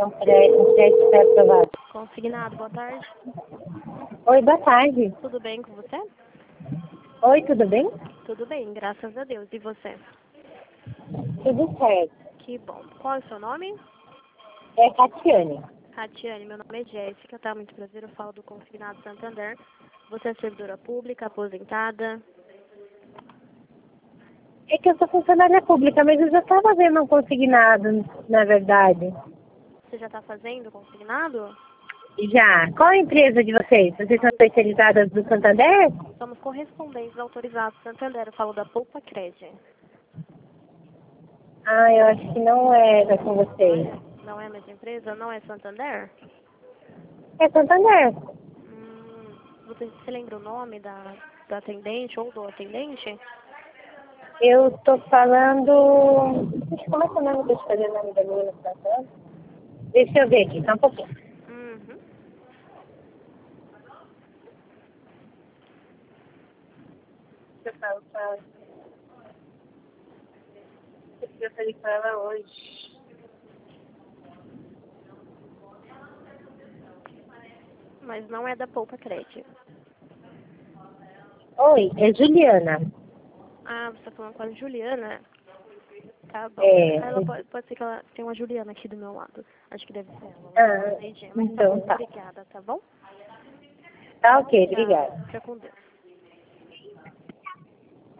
Um crédito foi aprovado. Consignado, boa tarde. Oi, boa tarde. Tudo bem com você? Oi, tudo bem? Tudo bem, graças a Deus. E você? Tudo certo. Que bom. Qual é o seu nome? É Catiane. Ratiane, meu nome é Jéssica, tá? Muito prazer, eu falo do Consignado Santander. Você é servidora pública, aposentada? É que eu sou funcionária pública, mas eu já estava vendo um consignado, na verdade. Você já está fazendo consignado? Já. Qual a empresa de vocês? Vocês são especializadas do Santander? Somos correspondentes autorizados Santander, eu falo da Poupa Cred. Ah, eu acho que não era com vocês. Não é a mesma empresa? Não é Santander? É Santander. Você se lembra o nome da atendente ou do atendente? Eu estou falando... Como é que é o nome? Deixa eu fazer o nome da menina que tá falando. Deixa eu ver aqui, só um pouquinho. Uhum. Deixa eu falar com ela. Eu falei com ela hoje. Mas não é da Poupa Cred. Oi, é Juliana. Ah, você está falando com a Juliana? Tá bom. É. Ela pode ser que ela tenha uma Juliana aqui do meu lado. Acho que deve ser ela. Ah, Mas tá então bom, tá. obrigada, tá bom? Tá ok, Tchau. obrigada. Fica com Deus.